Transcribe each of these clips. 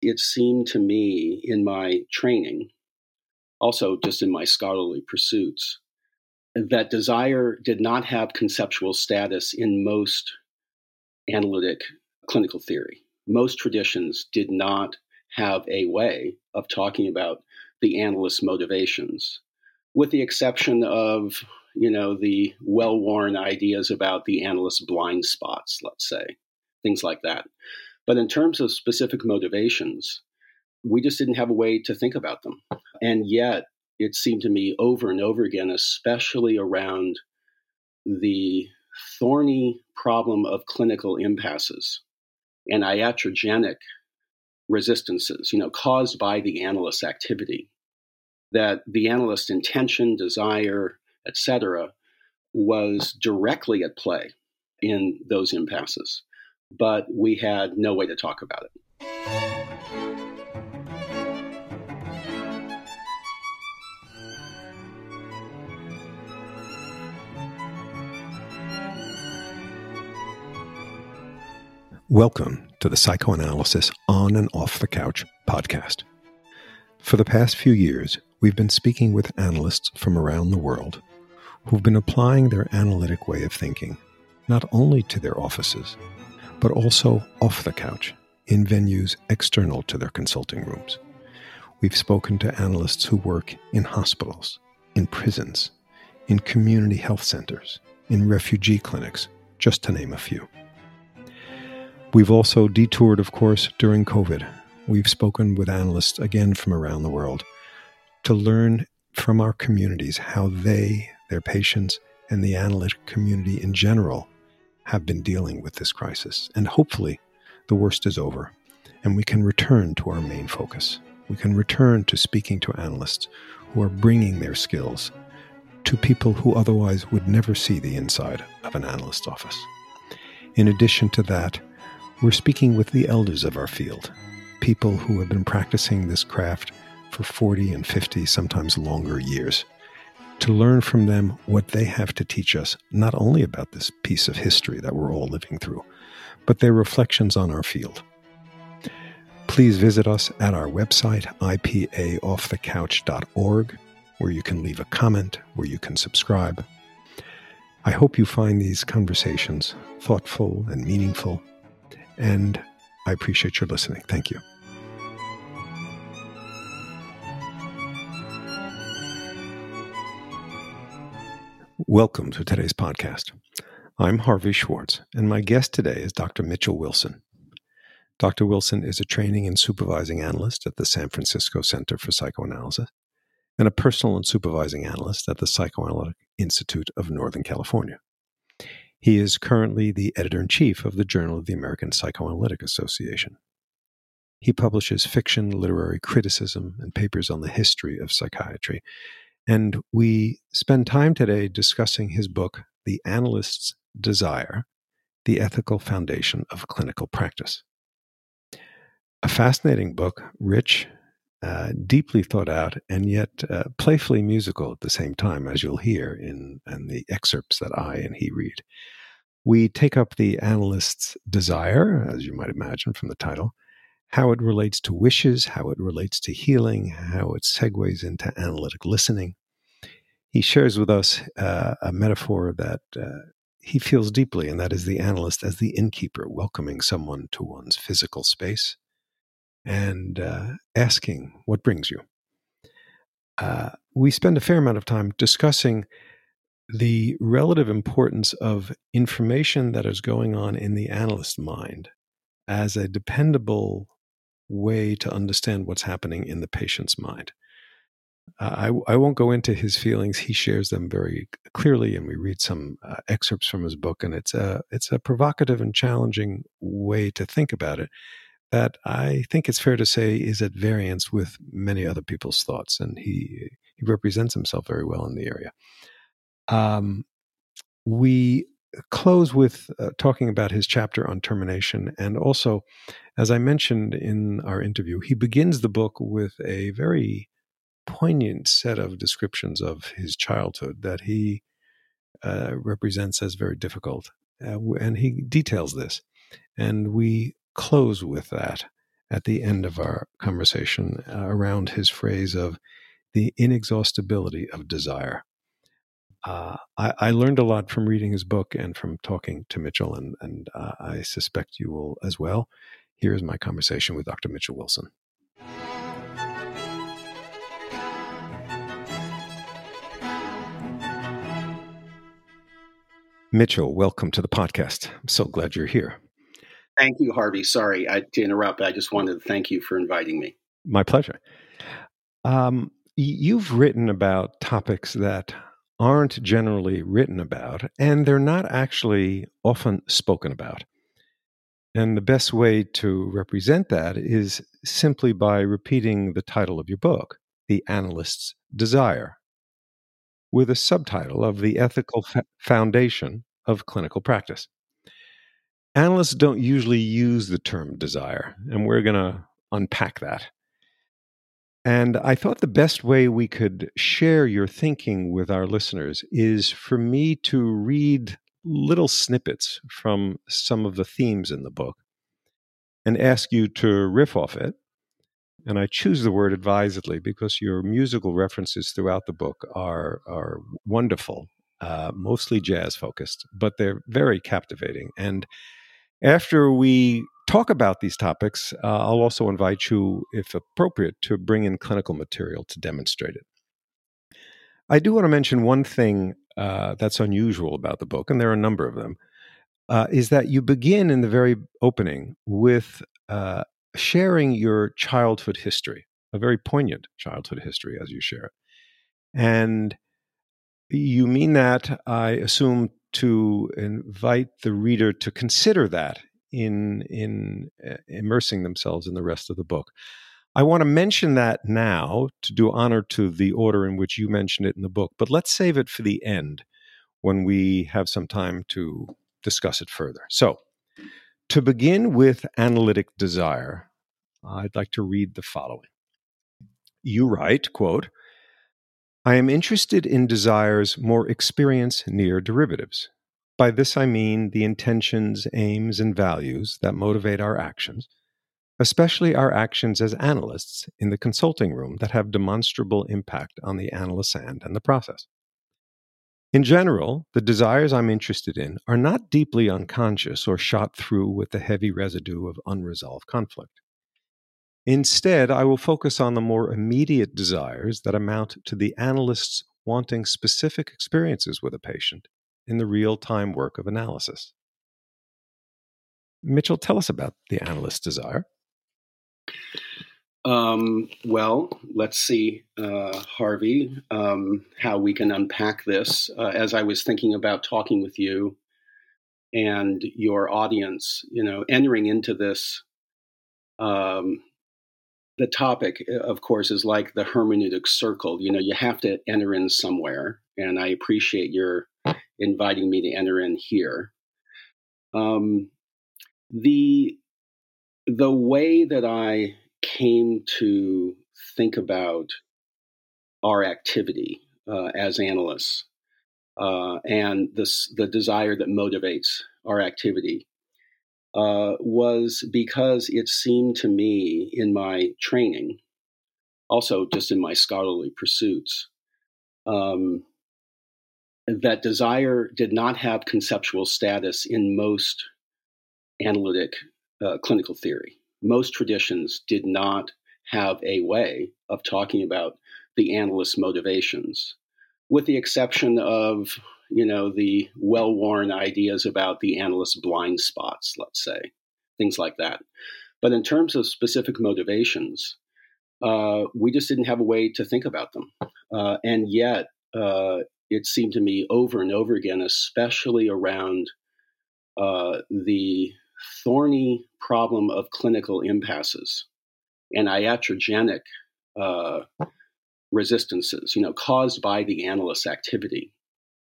it seemed to me in my training, also just in my scholarly pursuits, that desire did not have conceptual status in most analytic clinical theory. Most traditions did not have a way of talking about the analyst's motivations, with the exception of, the well-worn ideas about the analyst's blind spots, let's say, things like that. But in terms of specific motivations, we just didn't have a way to think about them. And yet, it seemed to me over and over again, especially around the thorny problem of clinical impasses and iatrogenic resistances, caused by the analyst's activity, that the analyst's intention, desire, etc., was directly at play in those impasses. But we had no way to talk about it. Welcome to the Psychoanalysis On and Off the Couch podcast. For the past few years, we've been speaking with analysts from around the world who've been applying their analytic way of thinking, not only to their offices, but also off the couch in venues external to their consulting rooms. We've spoken to analysts who work in hospitals, in prisons, in community health centers, in refugee clinics, just to name a few. We've also detoured, of course, during COVID. We've spoken with analysts, again from around the world, to learn from our communities how they, their patients, and the analytic community in general have been dealing with this crisis. And hopefully, the worst is over, and we can return to our main focus. We can return to speaking to analysts who are bringing their skills to people who otherwise would never see the inside of an analyst's office. In addition to that, we're speaking with the elders of our field, people who have been practicing this craft for 40 and 50, sometimes longer years, to learn from them what they have to teach us, not only about this piece of history that we're all living through, but their reflections on our field. Please visit us at our website, ipaoffthecouch.org, where you can leave a comment, where you can subscribe. I hope you find these conversations thoughtful and meaningful, and I appreciate your listening. Thank you. Welcome to today's podcast. I'm Harvey Schwartz, and my guest today is Dr. Mitchell Wilson. Dr. Wilson is a training and supervising analyst at the San Francisco Center for Psychoanalysis and a personal and supervising analyst at the Psychoanalytic Institute of Northern California. He is currently the editor-in-chief of the Journal of the American Psychoanalytic Association. He publishes fiction, literary criticism, and papers on the history of psychiatry. And we spend time today discussing his book, The Analyst's Desire, The Ethical Foundation of Clinical Practice. A fascinating book, rich, deeply thought out, and yet playfully musical at the same time, as you'll hear in the excerpts that I and he read. We take up the analyst's desire, as you might imagine from the title, how it relates to wishes, how it relates to healing, how it segues into analytic listening. He shares with us a metaphor that he feels deeply, and that is the analyst as the innkeeper, welcoming someone to one's physical space and asking, what brings you? We spend a fair amount of time discussing the relative importance of information that is going on in the analyst's mind as a dependable way to understand what's happening in the patient's mind. I won't go into his feelings. He shares them very clearly, and we read some excerpts from his book, and it's a provocative and challenging way to think about it that I think it's fair to say is at variance with many other people's thoughts, and he represents himself very well in the area. We close with talking about his chapter on termination, and also, as I mentioned in our interview, he begins the book with a very poignant set of descriptions of his childhood that he represents as very difficult, and he details this, and we close with that at the end of our conversation around his phrase of the inexhaustibility of desire. I learned a lot from reading his book and from talking to Mitchell, and I suspect you will as well. Here's my conversation with Dr. Mitchell Wilson. Mitchell, welcome to the podcast. I'm so glad you're here. Thank you, Harvey. Sorry to interrupt. I just wanted to thank you for inviting me. My pleasure. You've written about topics that aren't generally written about, and they're not actually often spoken about. And the best way to represent that is simply by repeating the title of your book, The Analyst's Desire, with a subtitle of The Ethical Foundation of Clinical Practice. Analysts don't usually use the term desire, and we're going to unpack that. And I thought the best way we could share your thinking with our listeners is for me to read little snippets from some of the themes in the book and ask you to riff off it. And I choose the word advisedly because your musical references throughout the book are wonderful, mostly jazz focused, but they're very captivating. And after we talk about these topics, I'll also invite you, if appropriate, to bring in clinical material to demonstrate it. I do want to mention one thing that's unusual about the book, and there are a number of them, is that you begin in the very opening with sharing your childhood history, a very poignant childhood history as you share it. And you mean that, I assume, to invite the reader to consider that in immersing themselves in the rest of the book. I want to mention that now to do honor to the order in which you mentioned it in the book, but let's save it for the end when we have some time to discuss it further. So, to begin with analytic desire, I'd like to read the following. You write, quote, I am interested in desire's more experience-near derivatives. By this I mean the intentions, aims, and values that motivate our actions, especially our actions as analysts in the consulting room that have demonstrable impact on the analysand and the process. In general, the desires I'm interested in are not deeply unconscious or shot through with the heavy residue of unresolved conflict. Instead, I will focus on the more immediate desires that amount to the analysts wanting specific experiences with a patient in the real-time work of analysis. Mitchell, tell us about the analyst's desire. Well, let's see, Harvey, how we can unpack this. As I was thinking about talking with you and your audience, entering into this, the topic, of course, is like the hermeneutic circle. You have to enter in somewhere, and I appreciate your inviting me to enter in here. The way that I came to think about our activity as analysts and the desire that motivates our activity was because it seemed to me in my training, also just in my scholarly pursuits, that desire did not have conceptual status in most analytic clinical theory. Most traditions did not have a way of talking about the analyst's motivations, with the exception of, the well-worn ideas about the analyst's blind spots, let's say, things like that. But in terms of specific motivations, we just didn't have a way to think about them. And yet, it seemed to me over and over again, especially around the thorny problem of clinical impasses and iatrogenic resistances, caused by the analyst's activity,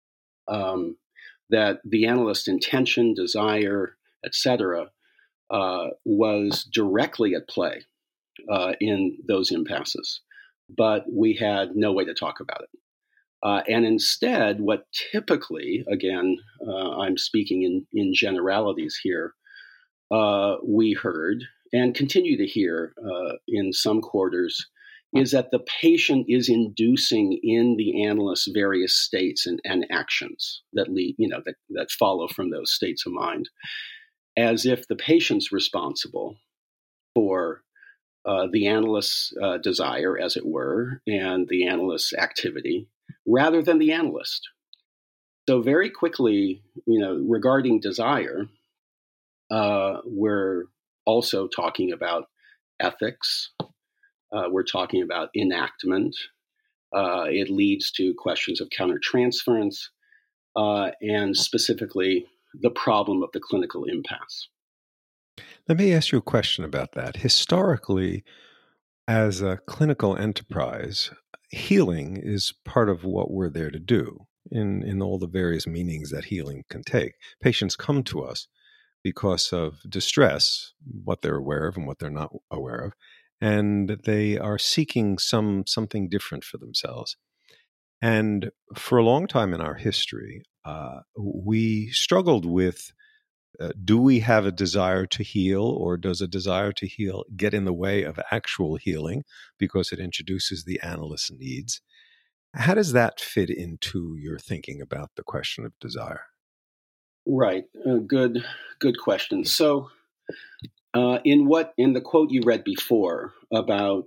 that the analyst's intention, desire, etc., was directly at play in those impasses, but we had no way to talk about it. And instead, what typically, again, I'm speaking in generalities here, we heard and continue to hear in some quarters is that the patient is inducing in the analyst various states and actions that lead, that follow from those states of mind, as if the patient's responsible for the analyst's desire, as it were, and the analyst's activity, rather than the analyst. So very quickly, regarding desire, we're also talking about ethics. We're talking about enactment. It leads to questions of countertransference and specifically the problem of the clinical impasse. Let me ask you a question about that. Historically, as a clinical enterprise, healing is part of what we're there to do in all the various meanings that healing can take. Patients come to us because of distress, what they're aware of and what they're not aware of, and they are seeking something different for themselves. And for a long time in our history, we struggled with, do we have a desire to heal, or does a desire to heal get in the way of actual healing because it introduces the analyst's needs? How does that fit into your thinking about the question of desire? Right. Good question. So in the quote you read before about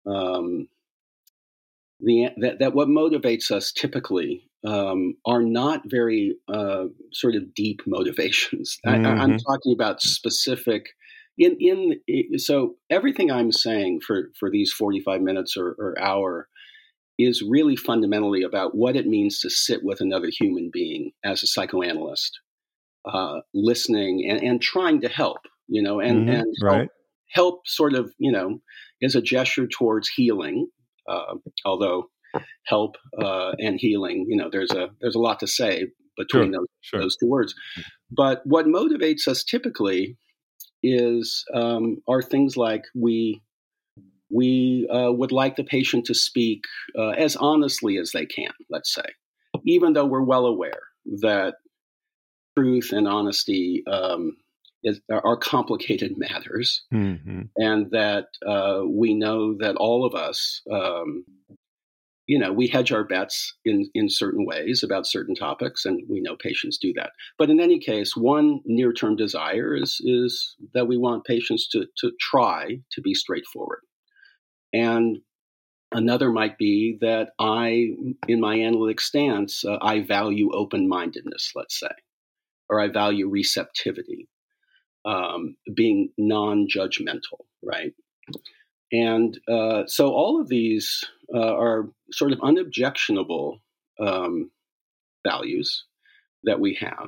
that what motivates us typically are not very sort of deep motivations. Mm-hmm. I'm talking about specific. So everything I'm saying for these 45 minutes or hour is really fundamentally about what it means to sit with another human being as a psychoanalyst, listening and trying to help, and right. help sort of, is a gesture towards healing. Although help and healing, there's a lot to say between those two words. But what motivates us typically are things like we would like the patient to speak as honestly as they can, let's say, even though we're well aware that truth and honesty are complicated matters, mm-hmm. and that we know that all of us, we hedge our bets in certain ways about certain topics, and we know patients do that. But in any case, one near-term desire is that we want patients to try to be straightforward. And another might be that in my analytic stance, I value open-mindedness, let's say, or I value receptivity, being non-judgmental, right? And so all of these are sort of unobjectionable values that we have.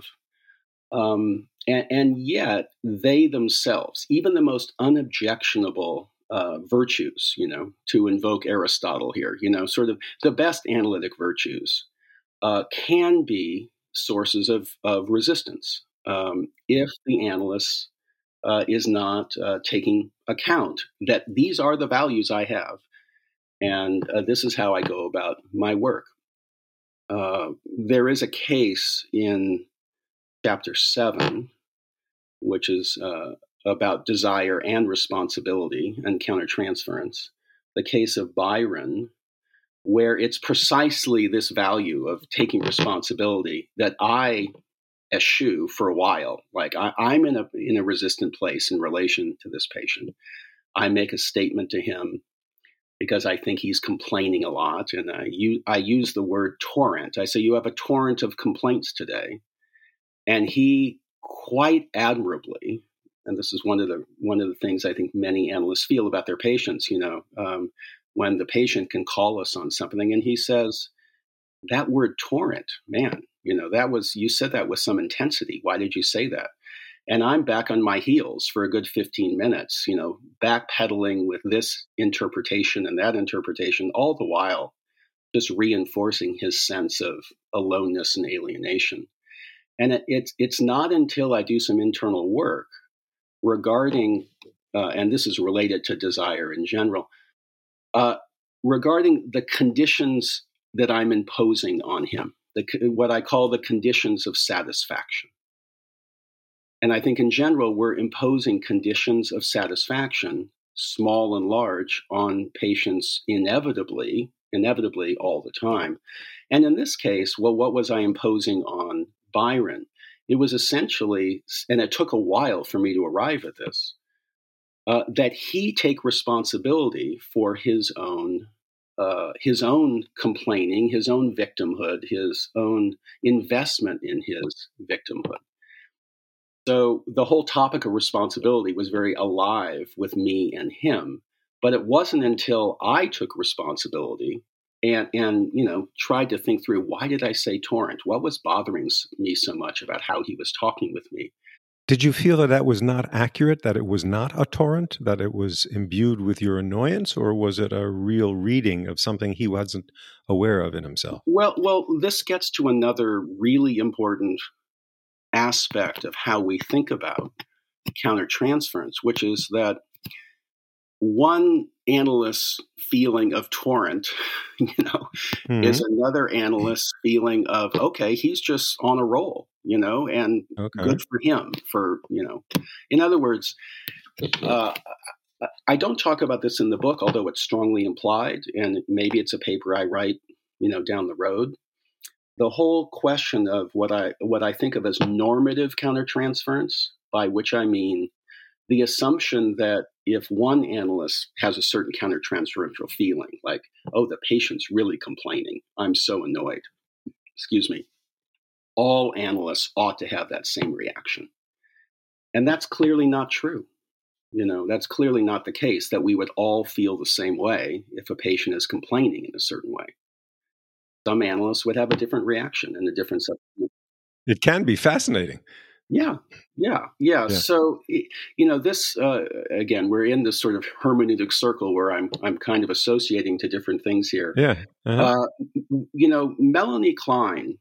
And yet they themselves, even the most unobjectionable virtues, to invoke Aristotle here, sort of the best analytic virtues can be sources of resistance if the analyst is not taking account that these are the values I have, and this is how I go about my work. There is a case in chapter 7, which is about desire and responsibility and countertransference, the case of Byron, where it's precisely this value of taking responsibility that I eschew for a while. Like I'm in a resistant place in relation to this patient. I make a statement to him because I think he's complaining a lot, and I use the word torrent. I say, you have a torrent of complaints today, and he quite admirably, and this is one of the things I think many analysts feel about their patients, when the patient can call us on something and he says, that word torrent, man, you said that with some intensity. Why did you say that? And I'm back on my heels for a good 15 minutes, backpedaling with this interpretation and that interpretation, all the while just reinforcing his sense of aloneness and alienation. And it's not until I do some internal work regarding, and this is related to desire in general, regarding the conditions that I'm imposing on him, what I call the conditions of satisfaction. And I think in general, we're imposing conditions of satisfaction, small and large, on patients inevitably all the time. And in this case, well, what was I imposing on Byron? It was essentially, and it took a while for me to arrive at this, that he take responsibility for his own complaining, his own victimhood, his own investment in his victimhood. So the whole topic of responsibility was very alive with me and him. But it wasn't until I took responsibility and tried to think through, why did I say torrent? What was bothering me so much about how he was talking with me? Did you feel that that was not accurate, that it was not a torrent, that it was imbued with your annoyance, or was it a real reading of something he wasn't aware of in himself? Well, this gets to another really important aspect of how we think about countertransference, which is that one analyst's feeling of torrent, is another analyst's feeling of, okay, he's just on a roll, and good for him in other words, I don't talk about this in the book, although it's strongly implied, and maybe it's a paper I write, down the road. The whole question of what I think of as normative countertransference, by which I mean the assumption that if one analyst has a certain countertransferential feeling, like, oh, the patient's really complaining, I'm so annoyed, excuse me, all analysts ought to have that same reaction. And that's clearly not true. That's clearly not the case, that we would all feel the same way if a patient is complaining in a certain way. Some analysts would have a different reaction and a different set. It can be fascinating. Yeah. So, this, again, we're in this sort of hermeneutic circle where I'm kind of associating to different things here. Yeah. Uh-huh. Melanie Klein,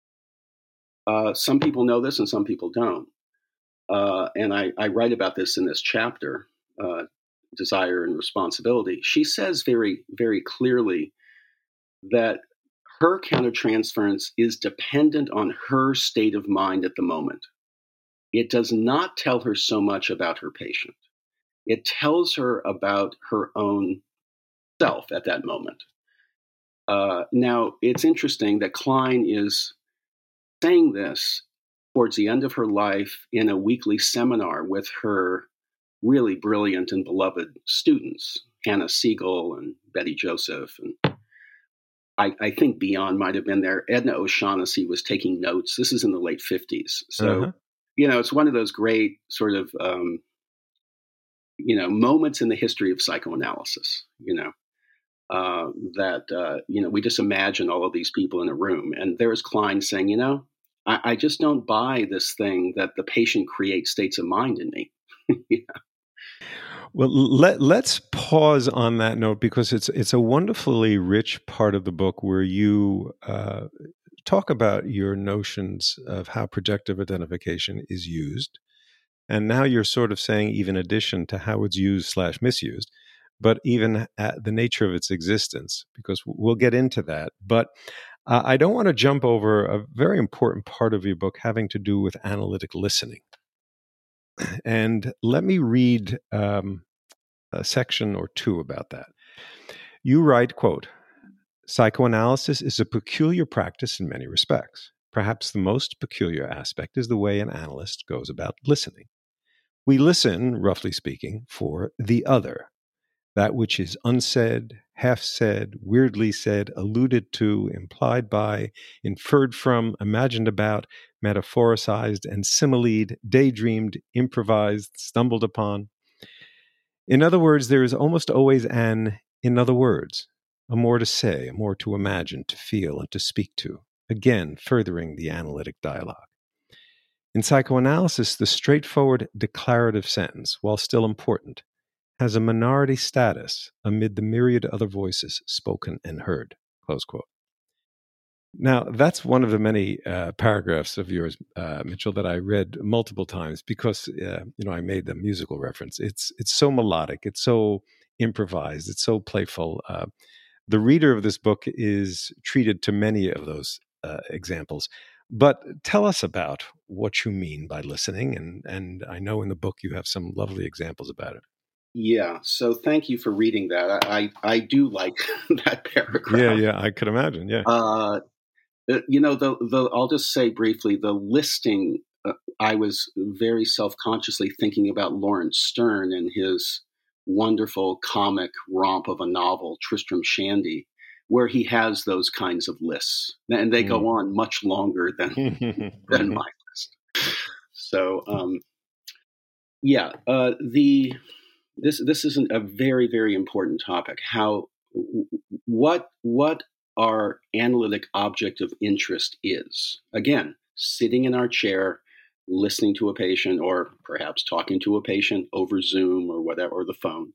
some people know this and some people don't. And I write about this in this chapter, Desire and Responsibility. She says very, very clearly that her countertransference is dependent on her state of mind at the moment. It does not tell her so much about her patient. It tells her about her own self at that moment. Now, it's interesting that Klein is saying this towards the end of her life in a weekly seminar with her really brilliant and beloved students, Hannah Siegel and Betty Joseph. And I think Beyond might have been there. Edna O'Shaughnessy was taking notes. This is in the late 50s. So, it's one of those great sort of, moments in the history of psychoanalysis, that we just imagine all of these people in a room. And there's Klein saying, I just don't buy this thing that the patient creates states of mind in me. Well, let's pause on that note, because it's a wonderfully rich part of the book where you talk about your notions of how projective identification is used. And now you're sort of saying, even in addition to how it's used / misused, but even at the nature of its existence, because we'll get into that. But I don't want to jump over a very important part of your book having to do with analytic listening. And let me read a section or two about that. You write, quote, "Psychoanalysis is a peculiar practice in many respects. Perhaps the most peculiar aspect is the way an analyst goes about listening. We listen, roughly speaking, for the other, that which is unsaid, half said, weirdly said, alluded to, implied by, inferred from, imagined about, metaphoricized and simileed, daydreamed, improvised, stumbled upon. In other words, there is almost always an in other words, a more to say, a more to imagine, to feel, and to speak to, again furthering the analytic dialogue. In psychoanalysis, the straightforward declarative sentence, while still important, has a minority status amid the myriad other voices spoken and heard," close quote. Now, that's one of the many paragraphs of yours, Mitchell, that I read multiple times because, I made the musical reference. It's so melodic. It's so improvised. It's so playful. The reader of this book is treated to many of those examples. But tell us about what you mean by listening. And I know in the book you have some lovely examples about it. Yeah. So thank you for reading that. I do like that paragraph. Yeah, I could imagine. Yeah. I'll just say briefly, the listing, I was very self-consciously thinking about Lawrence Stern and his wonderful comic romp of a novel, Tristram Shandy, where he has those kinds of lists. And they go on much longer than my list. So, this is a very, very important topic. What our analytic object of interest is. Again, sitting in our chair, listening to a patient, or perhaps talking to a patient over Zoom or whatever, or the phone.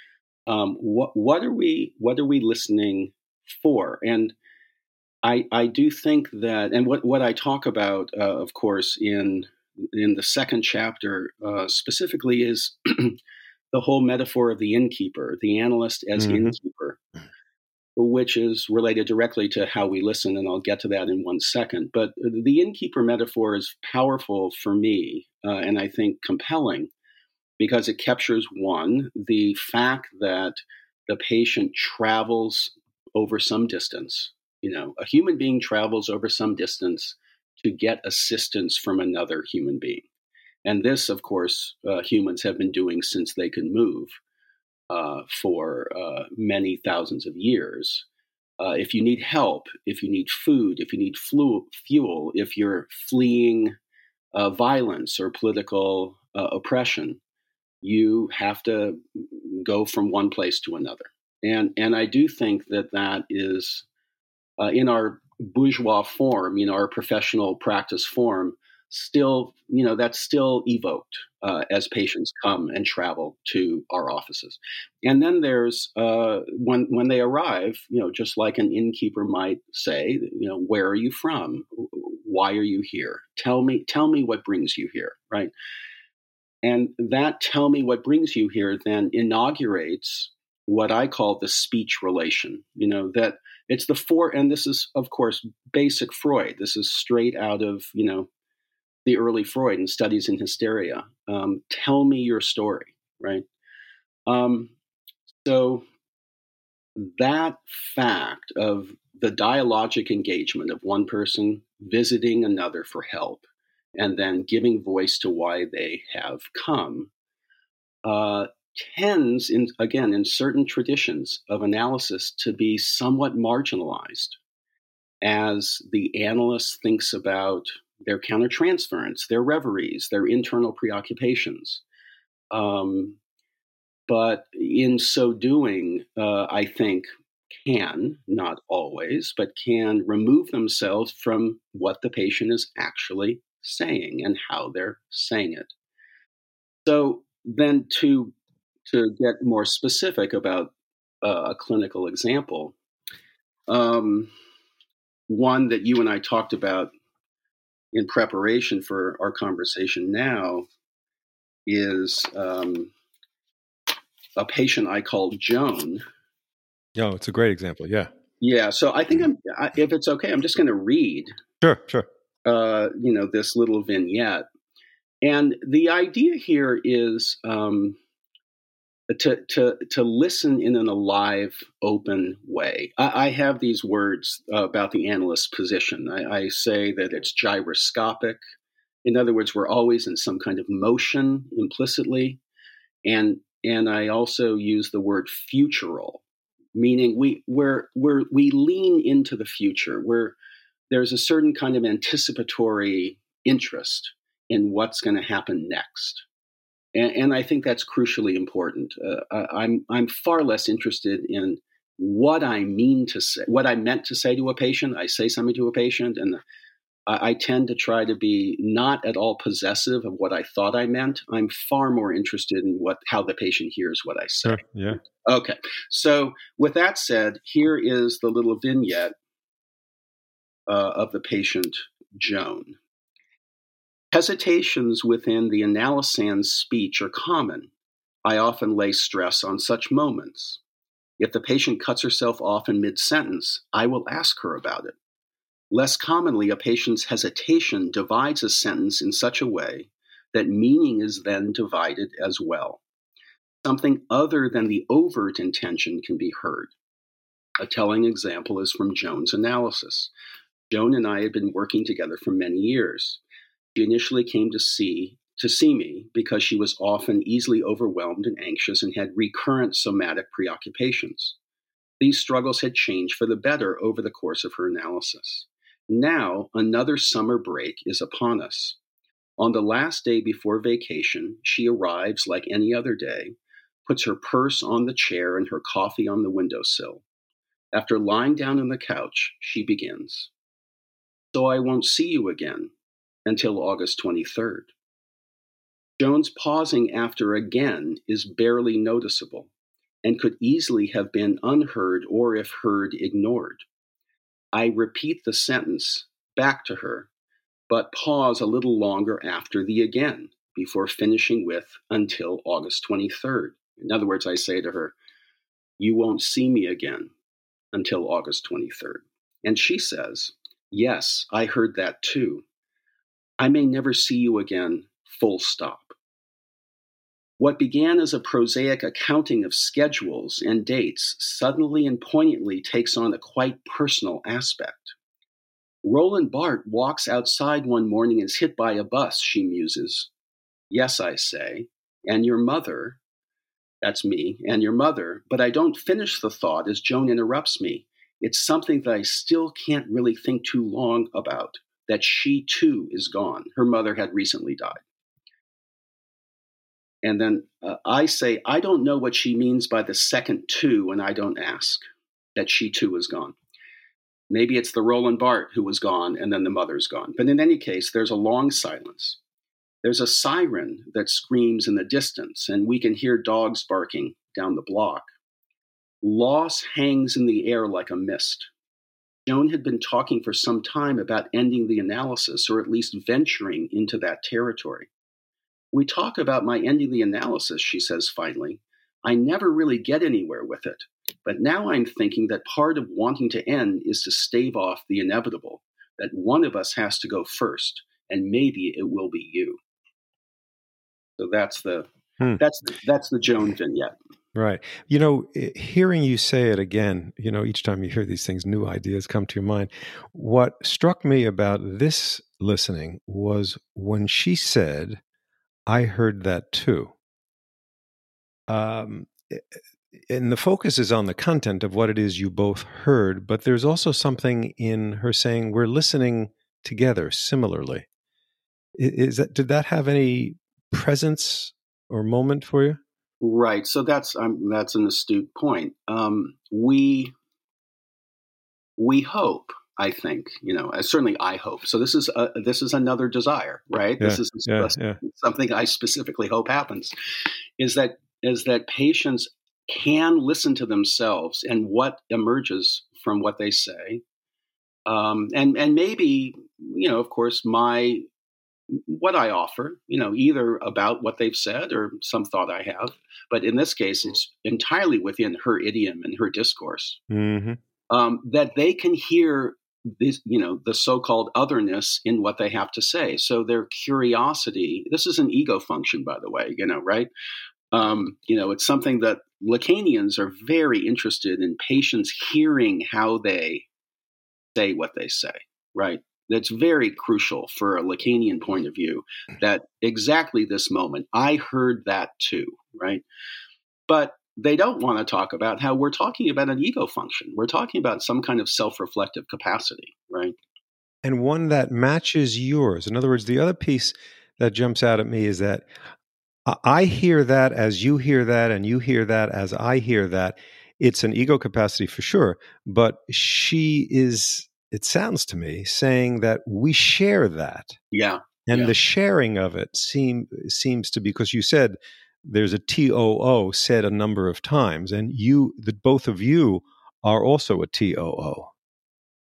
What are we listening for? And I do think that, and what I talk about, of course, in the second chapter specifically is the whole metaphor of the innkeeper, the analyst as innkeeper, which is related directly to how we listen, and I'll get to that in 1 second. But the innkeeper metaphor is powerful for me, and I think compelling, because it captures, one, the fact that the patient travels over some distance. A human being travels over some distance to get assistance from another human being. And this, of course, humans have been doing since they could move for many thousands of years. If you need help, if you need food, if you need fuel, if you're fleeing violence or political oppression, you have to go from one place to another. And I do think that is in our bourgeois form, our professional practice form, still, that's still evoked as patients come and travel to our offices. And then there's when they arrive, just like an innkeeper might say, where are you from? Why are you here? Tell me what brings you here, right? And that tell me what brings you here then inaugurates what I call the speech relation, that it's and this is, of course, basic Freud. This is straight out of, the early Freud and studies in hysteria. Tell me your story, right? So that fact of the dialogic engagement of one person visiting another for help and then giving voice to why they have come tends, in certain traditions of analysis, to be somewhat marginalized as the analyst thinks about their countertransference, their reveries, their internal preoccupations. But in so doing, I think can, not always, but can remove themselves from what the patient is actually saying and how they're saying it. So then to get more specific about a clinical example, one that you and I talked about in preparation for our conversation now is a patient I called Joan. Oh, it's a great example. Yeah. Yeah. So I think if it's okay, I'm just going to read. Sure. This little vignette. And the idea here is to listen in an alive, open way. I have these words about the analyst's position. I say that it's gyroscopic. In other words, we're always in some kind of motion implicitly. And I also use the word futural, meaning we lean into the future. There's a certain kind of anticipatory interest in what's going to happen next. And I think that's crucially important. I'm far less interested in what I mean to say, what I meant to say to a patient. I say something to a patient, and I tend to try to be not at all possessive of what I thought I meant. I'm far more interested in how the patient hears what I say. Sure, yeah. Okay. So with that said, here is the little vignette of the patient, Joan. Hesitations within the analysand's speech are common. I often lay stress on such moments. If the patient cuts herself off in mid-sentence, I will ask her about it. Less commonly, a patient's hesitation divides a sentence in such a way that meaning is then divided as well. Something other than the overt intention can be heard. A telling example is from Joan's analysis. Joan and I had been working together for many years. She initially came to see me because she was often easily overwhelmed and anxious and had recurrent somatic preoccupations. These struggles had changed for the better over the course of her analysis. Now, another summer break is upon us. On the last day before vacation, she arrives like any other day, puts her purse on the chair and her coffee on the windowsill. After lying down on the couch, she begins. So I won't see you again until August 23rd. Joan's pausing after again is barely noticeable and could easily have been unheard or, if heard, ignored. I repeat the sentence back to her, but pause a little longer after the again before finishing with until August 23rd. In other words, I say to her, you won't see me again until August 23rd. And she says, yes, I heard that too. I may never see you again, full stop. What began as a prosaic accounting of schedules and dates suddenly and poignantly takes on a quite personal aspect. Roland Barthes walks outside one morning and is hit by a bus, she muses. Yes, I say, and your mother, that's me, and your mother, but I don't finish the thought as Joan interrupts me. It's something that I still can't really think too long about, that she too is gone. Her mother had recently died. And then I say, I don't know what she means by the second two, and I don't ask that she too is gone. Maybe it's the Roland Barthes who was gone and then the mother's gone. But in any case, there's a long silence. There's a siren that screams in the distance, and we can hear dogs barking down the block. Loss hangs in the air like a mist. Joan had been talking for some time about ending the analysis, or at least venturing into that territory. We talk about my ending the analysis, she says finally. I never really get anywhere with it. But now I'm thinking that part of wanting to end is to stave off the inevitable, that one of us has to go first, and maybe it will be you. So that's the Joan vignette. Right. You know, hearing you say it again, you know, each time you hear these things, new ideas come to your mind. What struck me about this listening was when she said, I heard that too. And the focus is on the content of what it is you both heard, but there's also something in her saying we're listening together similarly. Did that have any presence or moment for you? Right. So that's an astute point. We hope. I think, certainly I hope. So this is another desire, right? Yeah, this is something I specifically hope happens, is that patients can listen to themselves and what emerges from what they say. And maybe, of course, what I offer, either about what they've said or some thought I have. But in this case, it's entirely within her idiom and her discourse, that they can hear this, the so-called otherness in what they have to say. So their curiosity, this is an ego function, by the way, right? It's something that Lacanians are very interested in, patients hearing how they say what they say, right? That's very crucial for a Lacanian point of view, that exactly this moment, I heard that too, right? But they don't want to talk about how we're talking about an ego function. We're talking about some kind of self-reflective capacity, right? And one that matches yours. In other words, the other piece that jumps out at me is that I hear that as you hear that, and you hear that as I hear that. It's an ego capacity for sure, but she is, it sounds to me, saying that we share that. Yeah. And the sharing of it seems to be, because you said there's a TOO said a number of times, and both of you are also a TOO.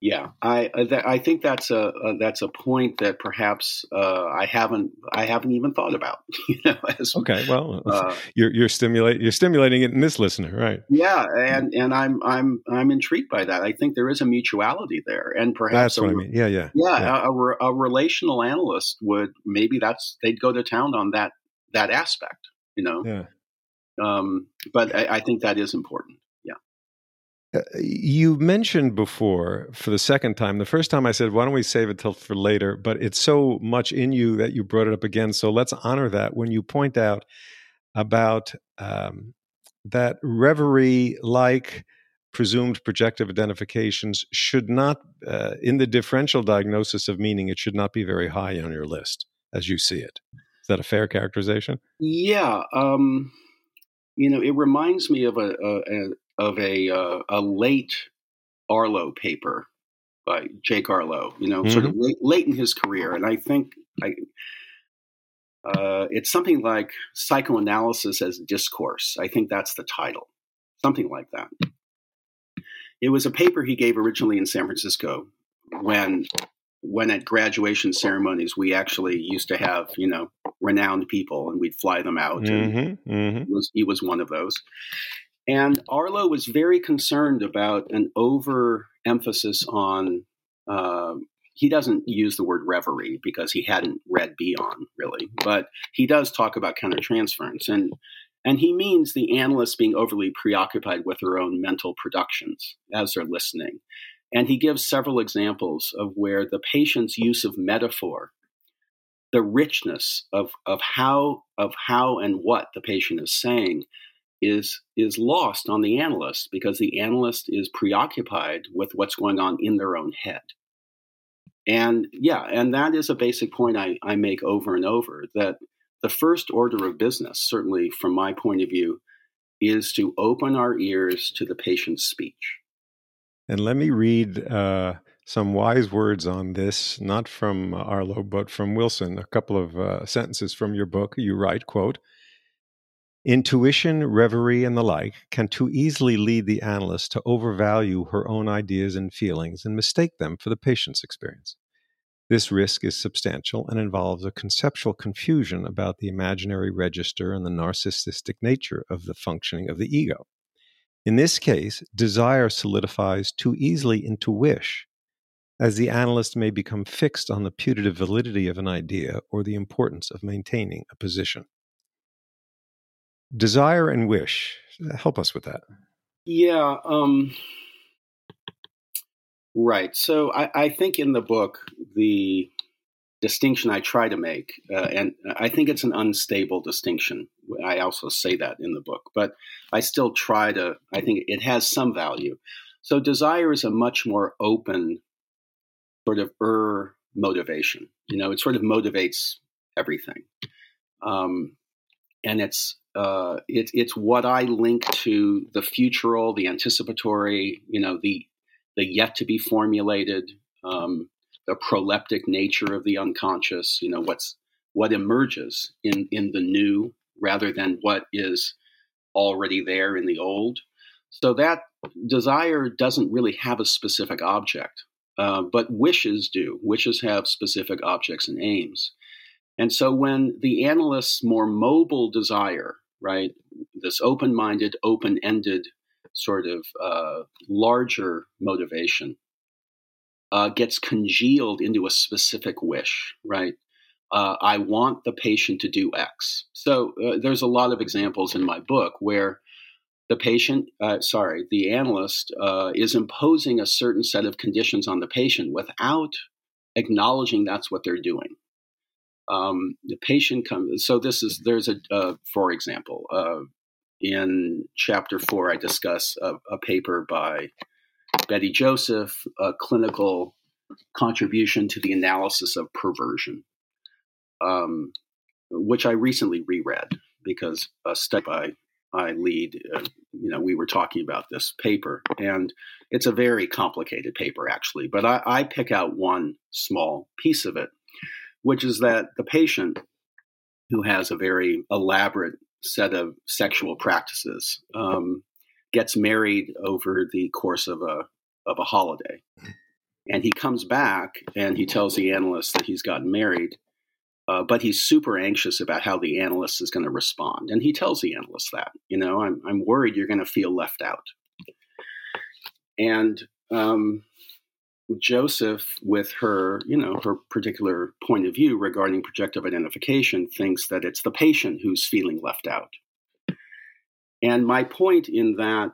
Yeah, I think that's a point that perhaps I haven't even thought about. Okay, well, uh, you're stimulating it in this listener, right? yeah, and I'm intrigued by that. I think there is a mutuality there, and perhaps That's what I mean. Yeah. a relational analyst would they'd go to town on that aspect. Yeah. But I think that is important. Yeah. You mentioned before, for the second time, the first time I said, why don't we save it till for later? But it's so much in you that you brought it up again. So let's honor that when you point out about that reverie like presumed projective identifications should not, in the differential diagnosis of meaning, it should not be very high on your list as you see it. Is that a fair characterization? Yeah. It reminds me of a late Arlo paper by Jake Arlo, sort of late in his career. And I think it's something like Psychoanalysis as Discourse. I think that's the title, something like that. It was a paper he gave originally in San Francisco when at graduation ceremonies, we actually used to have, renowned people and we'd fly them out. And he was one of those. And Arlo was very concerned about an overemphasis on, he doesn't use the word reverie because he hadn't read Beyond, really, but he does talk about countertransference. And he means the analysts being overly preoccupied with their own mental productions as they're listening. And he gives several examples of where the patient's use of metaphor, the richness of how and what the patient is saying is lost on the analyst because the analyst is preoccupied with what's going on in their own head. And that is a basic point I make over and over, that the first order of business, certainly from my point of view, is to open our ears to the patient's speech. And let me read some wise words on this, not from Arlo, but from Wilson, a couple of sentences from your book. You write, quote, "Intuition, reverie, and the like can too easily lead the analyst to overvalue her own ideas and feelings and mistake them for the patient's experience. This risk is substantial and involves a conceptual confusion about the imaginary register and the narcissistic nature of the functioning of the ego. In this case, desire solidifies too easily into wish, as the analyst may become fixed on the putative validity of an idea or the importance of maintaining a position." Desire and wish. Help us with that. Yeah. Right. So I think in the book, the distinction I try to make, and I think it's an unstable distinction. I also say that in the book, but I still I think it has some value. So desire is a much more open sort of motivation. It sort of motivates everything. And it's what I link to the futural, the anticipatory, the yet to be formulated, the proleptic nature of the unconscious. What emerges in the new rather than what is already there in the old. So that desire doesn't really have a specific object, but wishes do. Wishes have specific objects and aims. And so when the analyst's more mobile desire, right, this open-minded, open-ended sort of larger motivation gets congealed into a specific wish, right? I want the patient to do X. So there's a lot of examples in my book where the analyst is imposing a certain set of conditions on the patient without acknowledging that's what they're doing. The patient comes. So there's for example, in chapter 4, I discuss a paper by Betty Joseph, a clinical contribution to the analysis of perversion, which I recently reread because a study I lead, we were talking about this paper, and it's a very complicated paper actually, but I pick out one small piece of it, which is that the patient who has a very elaborate set of sexual practices gets married over the course of a holiday. And he comes back and he tells the analyst that he's gotten married, but he's super anxious about how the analyst is going to respond. And he tells the analyst that, I'm worried you're going to feel left out. And Joseph, with her, her particular point of view regarding projective identification, thinks that it's the patient who's feeling left out. And my point in that,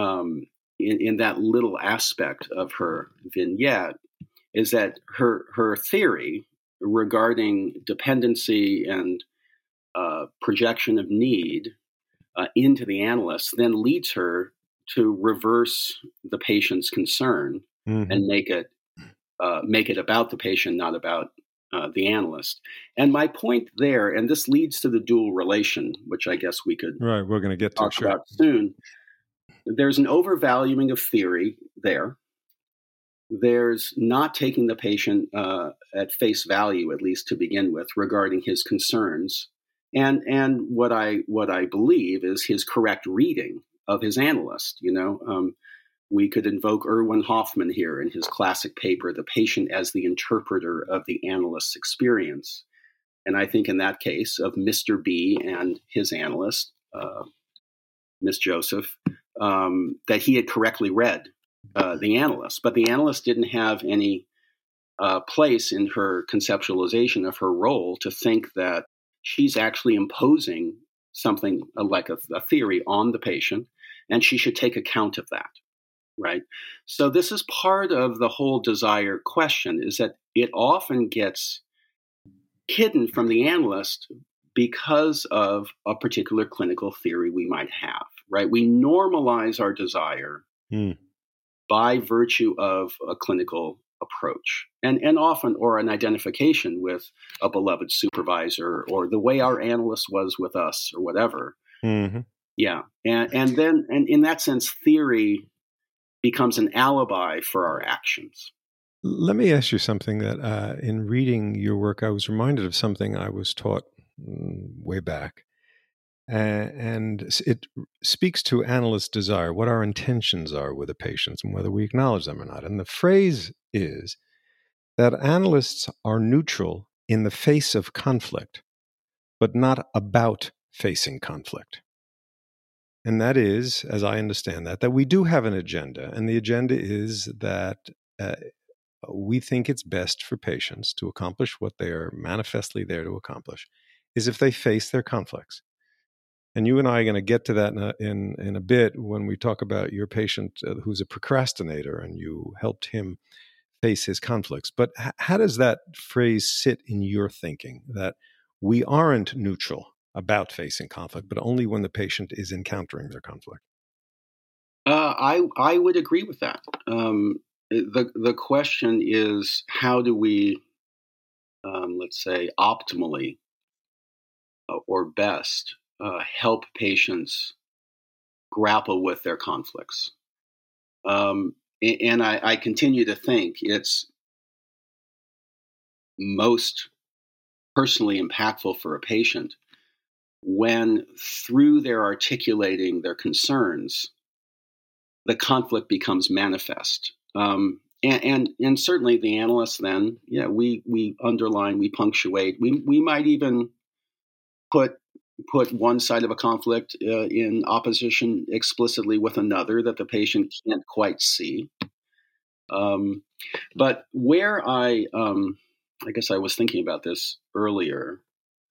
in that little aspect of her vignette, is that her theory regarding dependency and projection of need into the analyst then leads her to reverse the patient's concern and make it about the patient, not about the analyst. And my point there, and this leads to the dual relation, which I guess we could we're going to get to talk about soon. There's an overvaluing of theory there. There's not taking the patient at face value, at least to begin with, regarding his concerns, and what I believe is his correct reading of his analyst. We could invoke Erwin Hoffman here in his classic paper, "The Patient as the Interpreter of the Analyst's Experience." And I think in that case of Mr. B and his analyst, Miss Joseph, that he had correctly read the analyst, but the analyst didn't have any place in her conceptualization of her role to think that she's actually imposing something like a theory on the patient, and she should take account of that, right? So this is part of the whole desire question, is that it often gets hidden from the analyst because of a particular clinical theory we might have, right? We normalize our desire by virtue of a clinical approach and often, or an identification with a beloved supervisor or the way our analyst was with us or whatever. Yeah. And then in that sense, theory becomes an alibi for our actions. Let me ask you something that in reading your work, I was reminded of something I was taught way back. And it speaks to analyst desire, what our intentions are with the patients and whether we acknowledge them or not. And the phrase is that analysts are neutral in the face of conflict, but not about facing conflict. And that is, as I understand that we do have an agenda. And the agenda is that we think it's best for patients to accomplish what they are manifestly there to accomplish, is if they face their conflicts. And you and I are going to get to that in a bit when we talk about your patient who's a procrastinator and you helped him face his conflicts. But how does that phrase sit in your thinking, that we aren't neutral about facing conflict, but only when the patient is encountering their conflict? I would agree with that. The question is, how do we, let's say, optimally or best help patients grapple with their conflicts? And I continue to think it's most personally impactful for a patient when, through their articulating their concerns, the conflict becomes manifest. And certainly the analyst then, we underline, we punctuate, we might even put one side of a conflict in opposition explicitly with another that the patient can't quite see. But where I guess I was thinking about this earlier,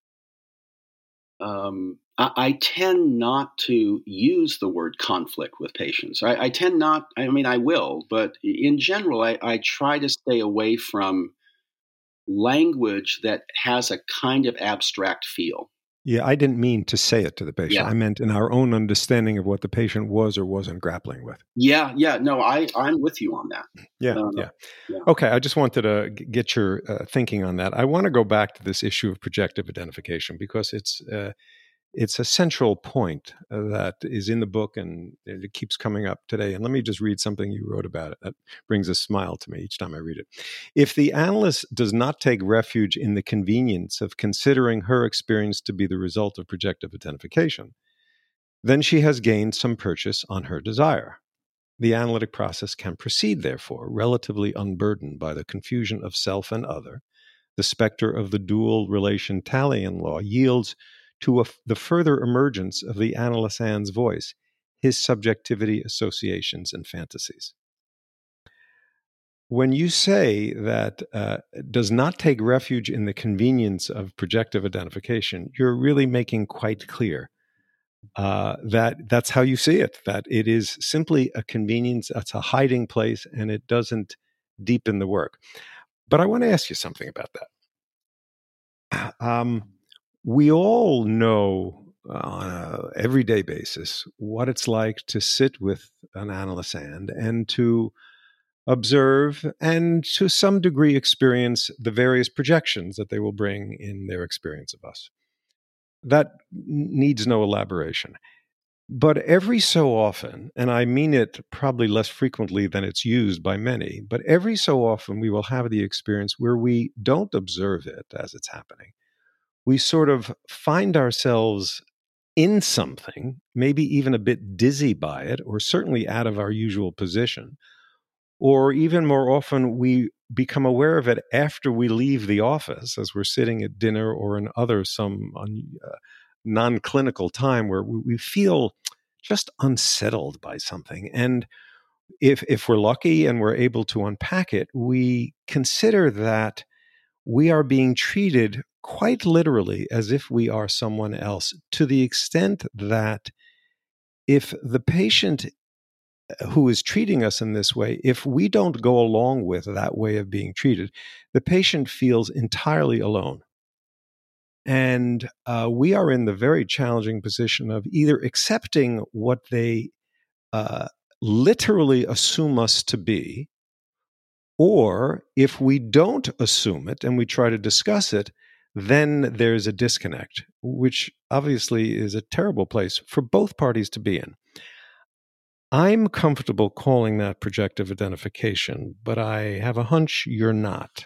I tend not to use the word conflict with patients. I tend not, I will, but in general, I try to stay away from language that has a kind of abstract feel. Yeah, I didn't mean to say it to the patient. Yeah. I meant in our own understanding of what the patient was or wasn't grappling with. Yeah. No, I'm with you on that. Yeah. Okay, I just wanted to get your thinking on that. I want to go back to this issue of projective identification because it's a central point that is in the book and it keeps coming up today. And let me just read something you wrote about it that brings a smile to me each time I read it. If the analyst does not take refuge in the convenience of considering her experience to be the result of projective identification, then she has gained some purchase on her desire. The analytic process can proceed, therefore, relatively unburdened by the confusion of self and other. The specter of the dual relation Talion law yields to the further emergence of the analysand's voice, his subjectivity, associations, and fantasies. When you say that does not take refuge in the convenience of projective identification, you're really making quite clear that that's how you see it, that it is simply a convenience, it's a hiding place, and it doesn't deepen the work. But I want to ask you something about that. We all know on an everyday basis what it's like to sit with an analysand and to observe and to some degree experience the various projections that they will bring in their experience of us. That needs no elaboration. But every so often, and I mean it probably less frequently than it's used by many, but every so often we will have the experience where we don't observe it as it's happening. We sort of find ourselves in something, maybe even a bit dizzy by it, or certainly out of our usual position. Or even more often, we become aware of it after we leave the office, as we're sitting at dinner or in some non-clinical time where we feel just unsettled by something. And if we're lucky and we're able to unpack it, we consider that we are being treated quite literally as if we are someone else, to the extent that if the patient who is treating us in this way, if we don't go along with that way of being treated, the patient feels entirely alone. And we are in the very challenging position of either accepting what they literally assume us to be, or if we don't assume it and we try to discuss it, then there's a disconnect, which obviously is a terrible place for both parties to be in. I'm comfortable calling that projective identification, but I have a hunch you're not.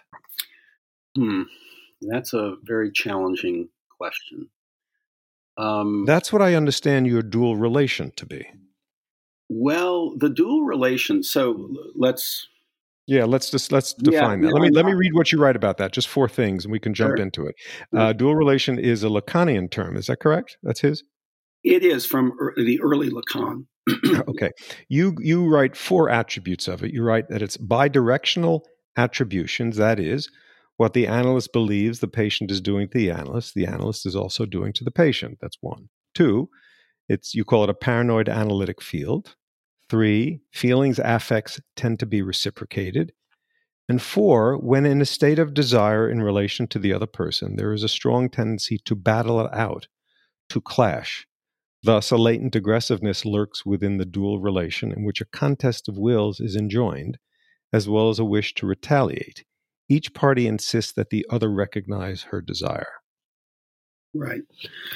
That's a very challenging question. That's what I understand your dual relation to be. Well, the dual relation. So let's define that. Let me read what you write about that. Just 4 things, and we can jump into it. Dual relation is a Lacanian term. Is that correct? That's his? It is from the early Lacan. Okay. You write 4 attributes of it. You write that it's bidirectional attributions. That is, what the analyst believes the patient is doing to the analyst is also doing to the patient. That's 1. 2, you call it a paranoid analytic field. 3, feelings, affects tend to be reciprocated. And 4, when in a state of desire in relation to the other person, there is a strong tendency to battle it out, to clash. Thus, a latent aggressiveness lurks within the dual relation in which a contest of wills is enjoined, as well as a wish to retaliate. Each party insists that the other recognize her desire. Right.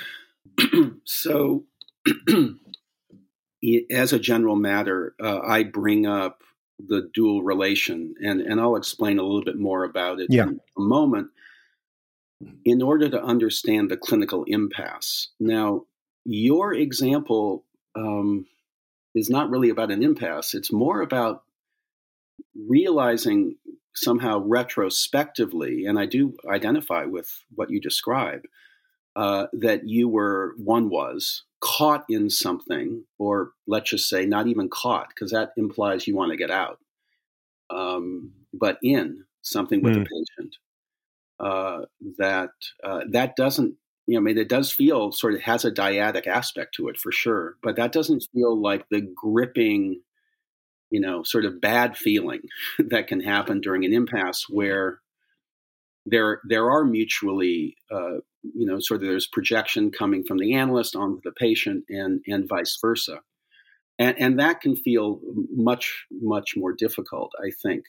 So, as a general matter, I bring up the dual relation, and I'll explain a little bit more about it in a moment, in order to understand the clinical impasse. Now, your example is not really about an impasse. It's more about realizing somehow retrospectively, and I do identify with what you describe, that you was caught in something, or let's just say not even caught, because that implies you want to get out, but in something with the patient. That doesn't, it does feel sort of has a dyadic aspect to it for sure, but that doesn't feel like the gripping, sort of bad feeling that can happen during an impasse where there are mutually, sort of there's projection coming from the analyst onto the patient and vice versa. And that can feel much, much more difficult, I think.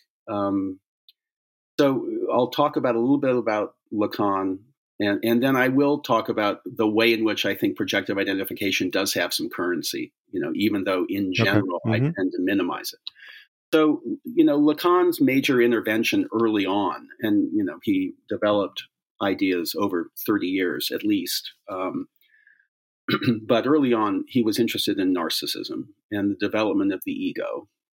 So I'll talk about a little bit about Lacan, and then I will talk about the way in which I think projective identification does have some currency, even though in general I tend to minimize it. So, Lacan's major intervention early on, and, he developed ideas over 30 years at least. But early on, he was interested in narcissism and the development of the ego.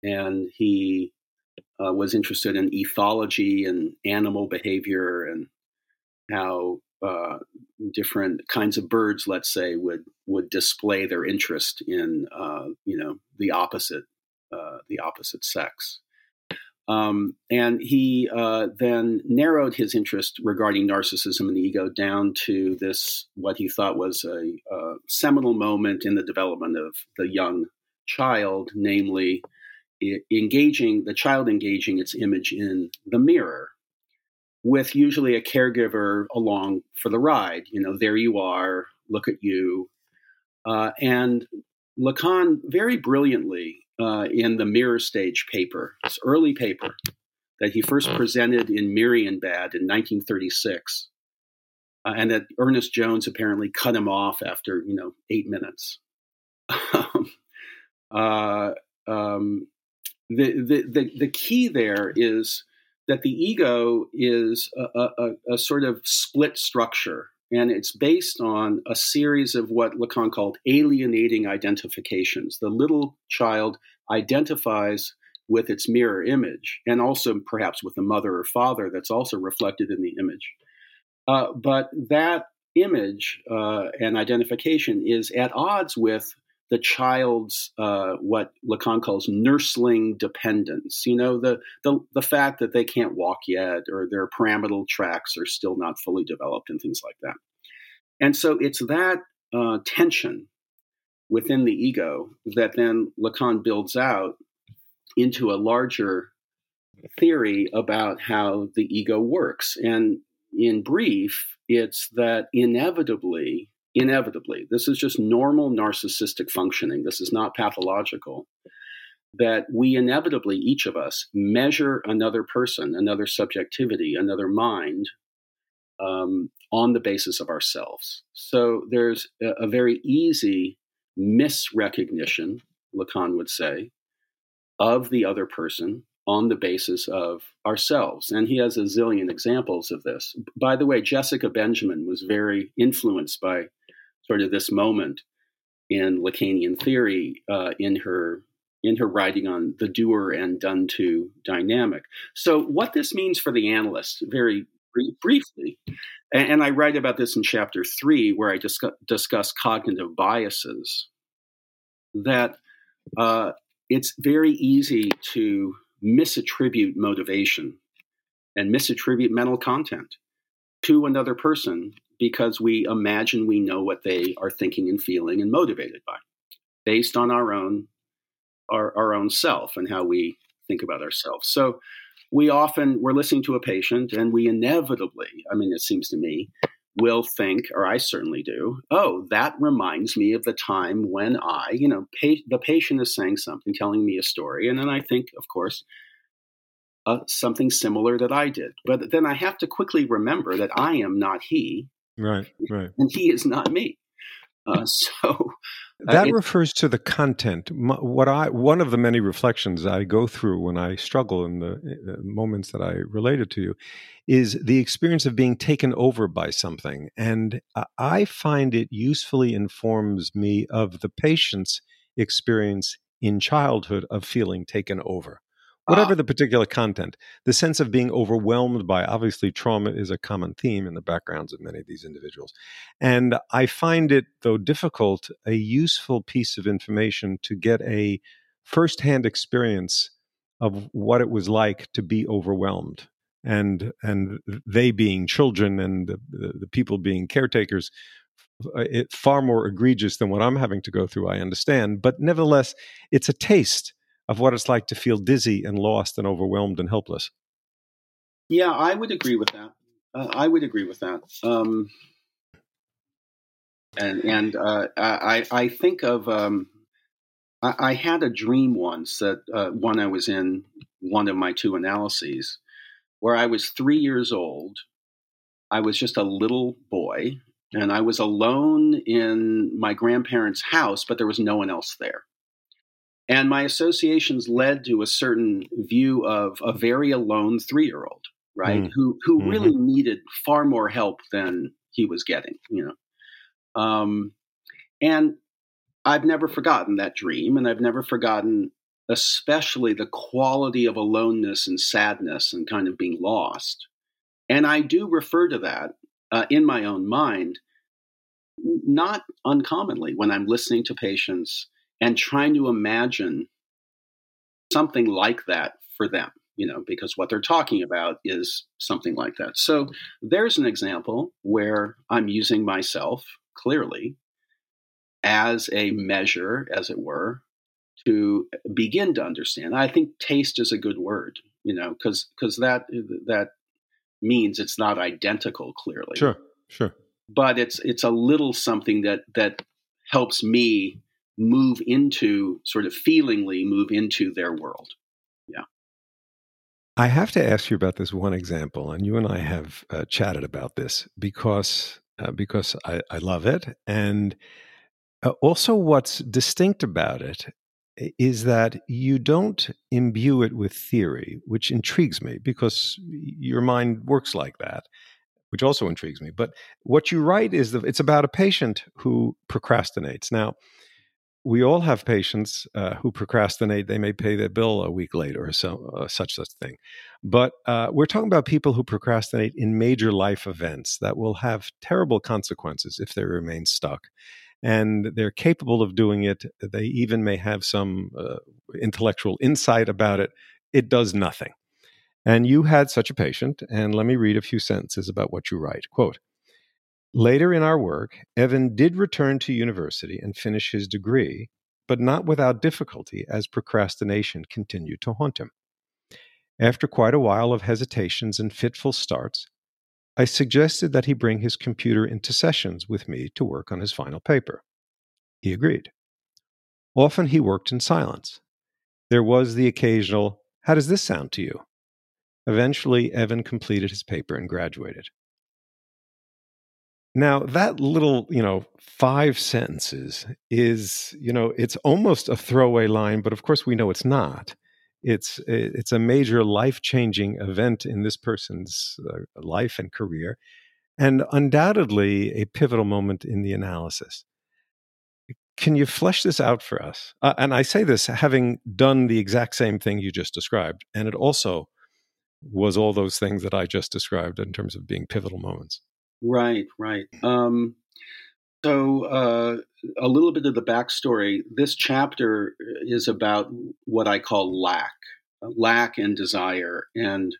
and he was interested in ethology and animal behavior and how different kinds of birds, let's say, would display their interest in the opposite sex. And he then narrowed his interest regarding narcissism and ego down to this, what he thought was a seminal moment in the development of the young child, namely the child engaging its image in the mirror, with usually a caregiver along for the ride. There you are, look at you. And Lacan very brilliantly, in the Mirror Stage paper, this early paper that he first presented in Marienbad in 1936, and that Ernest Jones apparently cut him off after 8 minutes. The key there is that the ego is a sort of split structure, and it's based on a series of what Lacan called alienating identifications. The little child identifies with its mirror image, and also perhaps with the mother or father that's also reflected in the image. But that image and identification is at odds with the child's what Lacan calls nursling dependence. The fact that they can't walk yet, or their pyramidal tracts are still not fully developed, and things like that. And so it's that tension within the ego that then Lacan builds out into a larger theory about how the ego works. And in brief, it's that inevitably, this is just normal narcissistic functioning, this is not pathological, that we inevitably, each of us, measure another person, another subjectivity, another mind on the basis of ourselves. So there's a very easy misrecognition, Lacan would say, of the other person on the basis of ourselves. And he has a zillion examples of this. By the way, Jessica Benjamin was very influenced by sort of this moment in Lacanian theory in her writing on the doer and done to dynamic. So what this means for the analyst, very briefly, and I write about this in chapter 3, where I discuss cognitive biases, that it's very easy to misattribute motivation and misattribute mental content to another person because we imagine we know what they are thinking and feeling and motivated by, based on our own self and how we think about ourselves. So we're listening to a patient, and we inevitably, it seems to me, will think, or I certainly do, oh, that reminds me of the time when the patient is saying something, telling me a story, and then I think, of course, something similar that I did. But then I have to quickly remember that I am not he, right, and he is not me. That refers to the content. One of the many reflections I go through when I struggle in the moments that I related to you is the experience of being taken over by something. And I find it usefully informs me of the patient's experience in childhood of feeling taken over. Whatever the particular content, the sense of being overwhelmed by, obviously, trauma is a common theme in the backgrounds of many of these individuals. And I find it, though difficult, a useful piece of information to get a firsthand experience of what it was like to be overwhelmed. And they being children and the people being caretakers, it's far more egregious than what I'm having to go through, I understand. But nevertheless, it's a taste of what it's like to feel dizzy and lost and overwhelmed and helpless. Yeah, I would agree with that. I think of, I had a dream once that when I was in one of my 2 analyses, where I was 3 years old. I was just a little boy, and I was alone in my grandparents' house, but there was no one else there. And my associations led to a certain view of a very alone 3-year-old, right? Who really needed far more help than he was getting, And I've never forgotten that dream, and I've never forgotten especially the quality of aloneness and sadness and kind of being lost. And I do refer to that in my own mind, not uncommonly when I'm listening to patients and trying to imagine something like that for them, because what they're talking about is something like that. So there's an example where I'm using myself clearly as a measure, as it were, to begin to understand. I think taste is a good word, because that means it's not identical clearly. Sure. But it's a little something that helps me move into, sort of feelingly move into their world. Yeah. I have to ask you about this one example, and you and I have chatted about this because I love it, and also what's distinct about it is that you don't imbue it with theory, which intrigues me because your mind works like that, which also intrigues me. But what you write is it's about a patient who procrastinates. Now, we all have patients who procrastinate. They may pay their bill a week late or such thing. But we're talking about people who procrastinate in major life events that will have terrible consequences if they remain stuck. And they're capable of doing it. They even may have some intellectual insight about it. It does nothing. And you had such a patient, and let me read a few sentences about what you write. Quote, "Later in our work, Evan did return to university and finish his degree, but not without difficulty as procrastination continued to haunt him. After quite a while of hesitations and fitful starts, I suggested that he bring his computer into sessions with me to work on his final paper. He agreed. Often he worked in silence. There was the occasional, 'How does this sound to you?' Eventually, Evan completed his paper and graduated." Now, that little, 5 sentences is, it's almost a throwaway line, but of course we know it's not. It's a major life-changing event in this person's life and career, and undoubtedly a pivotal moment in the analysis. Can you flesh this out for us? And I say this having done the exact same thing you just described, and it also was all those things that I just described in terms of being pivotal moments. Right. So a little bit of the backstory. This chapter is about what I call lack and desire, and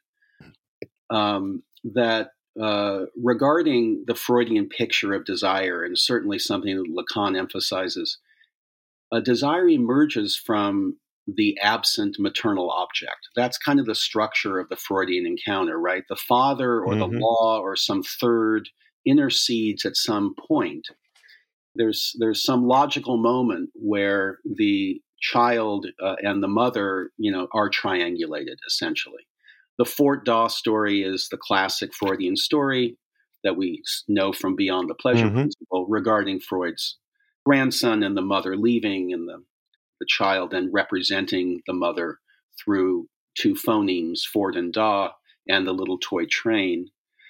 that regarding the Freudian picture of desire, and certainly something that Lacan emphasizes, a desire emerges from the absent maternal object. That's kind of the structure of the Freudian encounter, right? The father or the law or some third intercedes at some point. There's some logical moment where the child and the mother, are triangulated essentially. The Fort Daw story is the classic Freudian story that we know from Beyond the Pleasure Principle regarding Freud's grandson and the mother leaving, and the child then representing the mother through two phonemes, Fort and Daw, and the little toy train.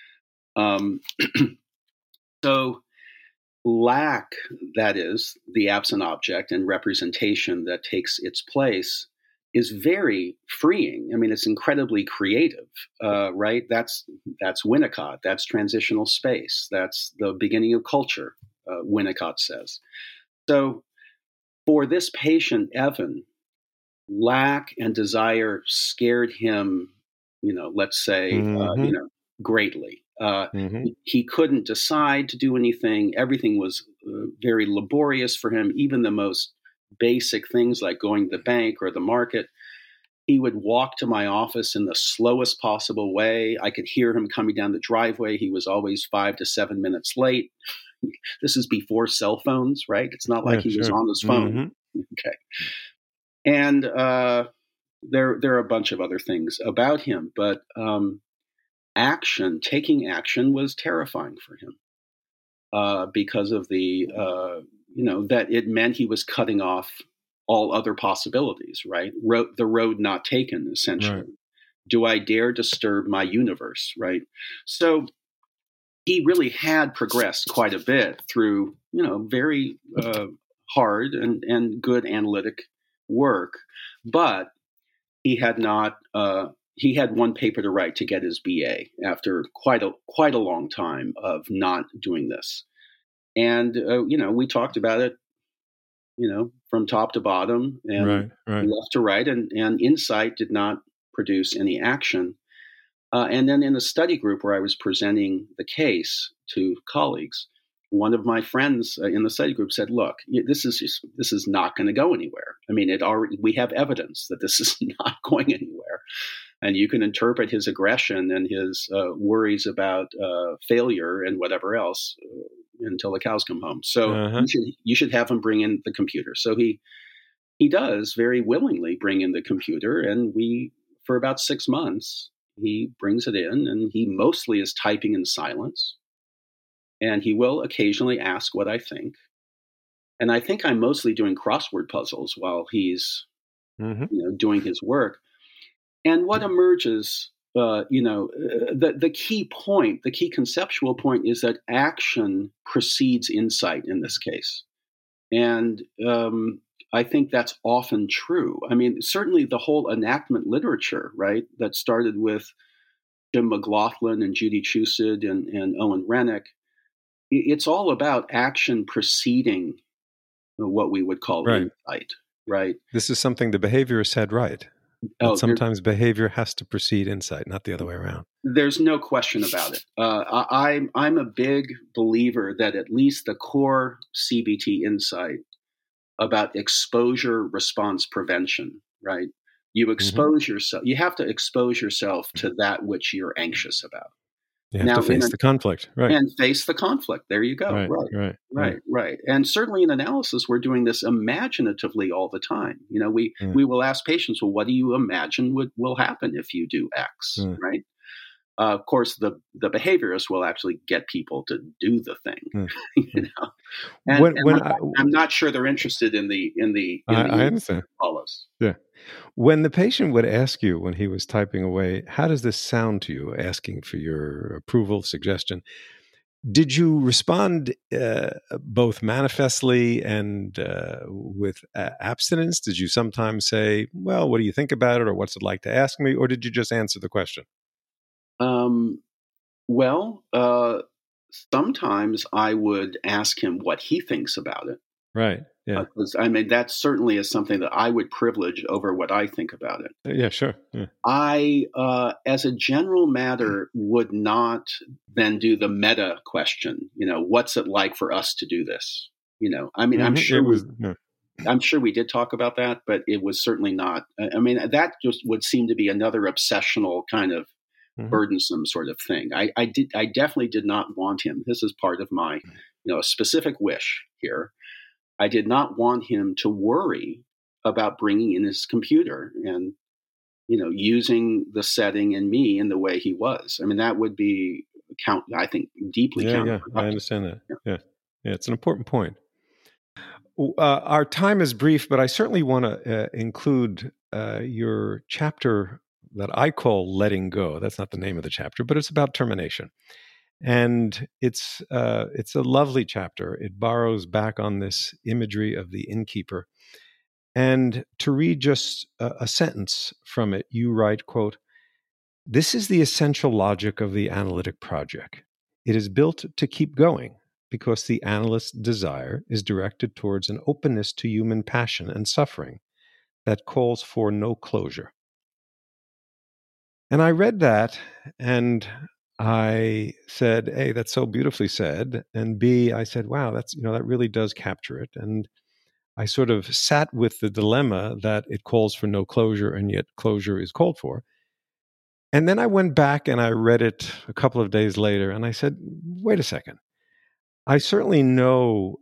So lack, that is, the absent object, and representation that takes its place, is very freeing. I mean, it's incredibly creative, right? That's Winnicott. That's transitional space. That's the beginning of culture, Winnicott says. So for this patient, Evan, lack and desire scared him, let's say, greatly. He couldn't decide to do anything. Everything was very laborious for him, even the most basic things like going to the bank or the market. He would walk to my office in the slowest possible way. I could hear him coming down the driveway. He was always 5 to 7 minutes late. This is before cell phones, right? It's not like he was on his phone. Okay. And there are a bunch of other things about him, but taking action was terrifying for him because of the, that it meant he was cutting off all other possibilities, right? The road not taken, essentially. Right. Do I dare disturb my universe, right? So he really had progressed quite a bit through, very hard and good analytic work, but he had not. He had one paper to write to get his BA after quite a long time of not doing this. And we talked about it, from top to bottom and left to right, and Insight did not produce any action. And then in a study group where I was presenting the case to colleagues, one of my friends in the study group said, "Look, this is not going to go anywhere. I mean, we have evidence that this is not going anywhere, and you can interpret his aggression and his worries about failure and whatever else until the cows come home. So you should have him bring in the computer." So he does very willingly bring in the computer, and for about 6 months, he brings it in, and he mostly is typing in silence. And he will occasionally ask what I think. And I think I'm mostly doing crossword puzzles while he's doing his work. And what emerges, the key point, the key conceptual point is that action precedes insight in this case. And I think that's often true. I mean, certainly the whole enactment literature, right, that started with Jim McLaughlin and Judy Chusid and Owen Rennick, it's all about action preceding what we would call insight, right? This is something the behaviorist said, right? Sometimes behavior has to precede insight, not the other way around. There's no question about it. I'm a big believer that at least the core CBT insight about exposure response prevention, right? You expose yourself. You have to expose yourself to that which you're anxious about. You have to face the conflict, right? And face the conflict. There you go. Right. And certainly in analysis, we're doing this imaginatively all the time. We will ask patients, well, what do you imagine will happen if you do X, right? Of course, the behaviorist will actually get people to do the thing, I'm not sure they're interested in the I understand. Follows. Yeah. When the patient would ask you when he was typing away, how does this sound to you, asking for your approval, suggestion, did you respond both manifestly and with abstinence? Did you sometimes say, well, what do you think about it, or what's it like to ask me? Or did you just answer the question? Sometimes I would ask him what he thinks about it. Right. Yeah. That certainly is something that I would privilege over what I think about it. Yeah, sure. Yeah. I, as a general matter, would not then do the meta question. What's it like for us to do this? I'm sure we did talk about that, but it was certainly not. That just would seem to be another obsessional kind of burdensome sort of thing. I definitely did not want him. This is part of my, a specific wish here. I did not want him to worry about bringing in his computer and, using the setting and me in the way he was. That would be I think deeply counterproductive. Yeah, I understand that. Yeah, it's an important point. Our time is brief, but I certainly want to include your chapter that I call Letting Go. That's not the name of the chapter, but it's about termination. And it's a lovely chapter. It borrows back on this imagery of the innkeeper. And to read just a sentence from it, you write, quote, "This is the essential logic of the analytic project. It is built to keep going because the analyst's desire is directed towards an openness to human passion and suffering that calls for no closure." And I read that and I said, A, that's so beautifully said. And B, I said, wow, that's, that really does capture it. And I sort of sat with the dilemma that it calls for no closure and yet closure is called for. And then I went back and I read it a couple of days later and I said, wait a second. I certainly know